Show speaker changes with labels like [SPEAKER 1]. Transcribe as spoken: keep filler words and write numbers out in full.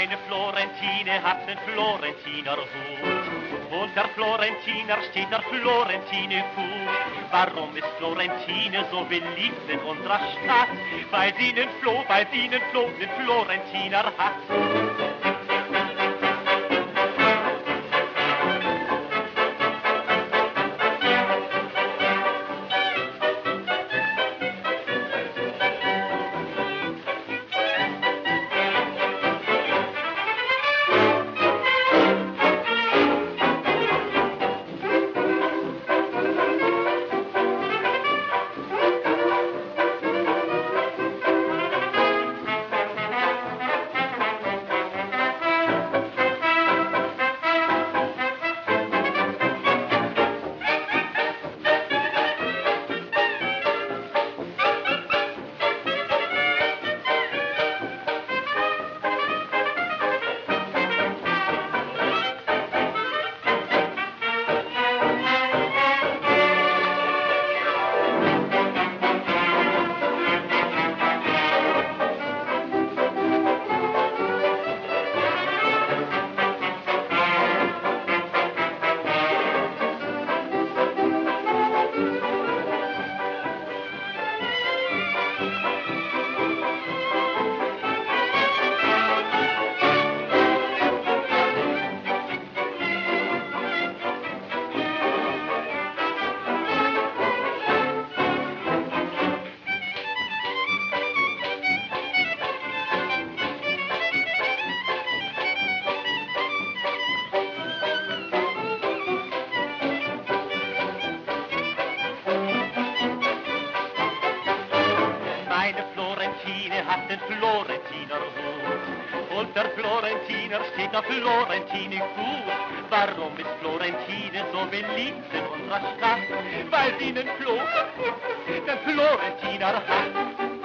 [SPEAKER 1] Meine Florentine hat den Florentiner Hut. Und der Florentiner steht der Florentine gut. Warum ist Florentine so beliebt in unserer Stadt? Weil sie den Flo, weil sie den Flo, den Florentiner hat. Meine Florentine hat den Florentiner Hut. Und der Florentiner steht der Florentine gut. Warum ist Florentine so beliebt in unserer Stadt? Weil sie den Flo, den Florentiner hat.